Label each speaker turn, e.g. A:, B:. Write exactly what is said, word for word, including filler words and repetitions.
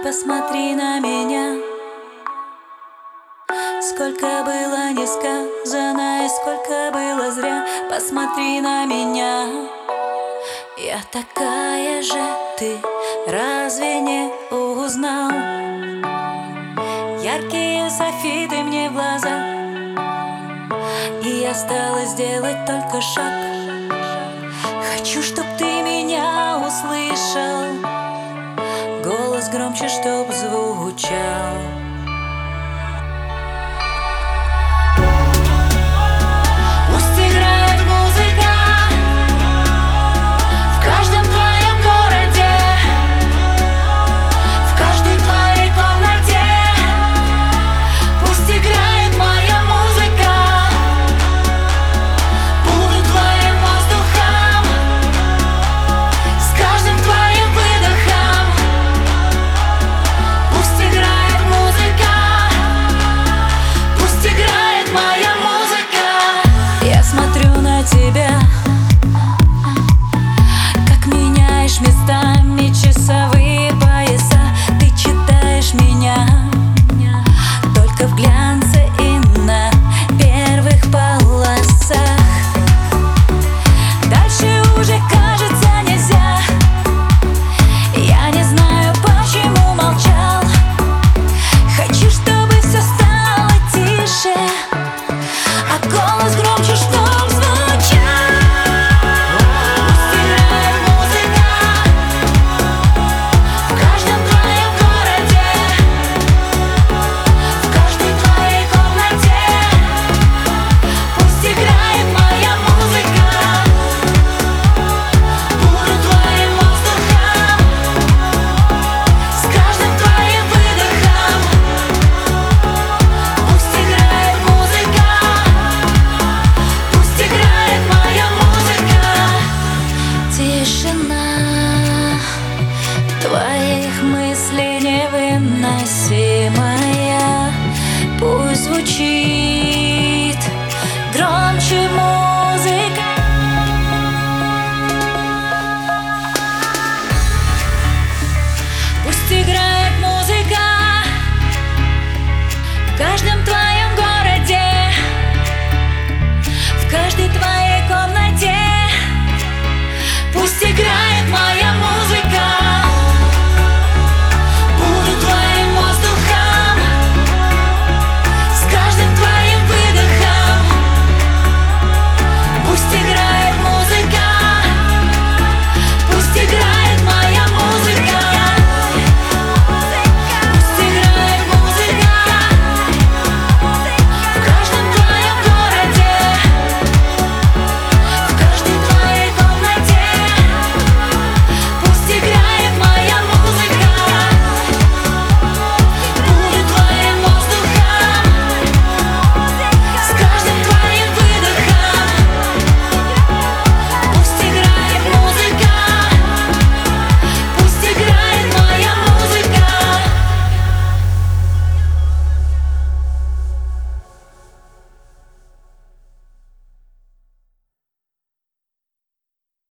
A: посмотри на меня. Сколько было не сказано и сколько было зря. Посмотри на меня. Я такая же, ты разве не узнал? Яркие софиты мне в глаза, и осталось сделать только шаг. Хочу, чтоб ты меня услышал, голос громче, чтоб звучал. Тебя, как меняешь местами часовые пояса. Ты читаешь меня только в глянце и на первых полосах. Дальше уже, кажется, нельзя. Я не знаю, почему молчал. Хочу, чтобы все стало тише, а голос громче, что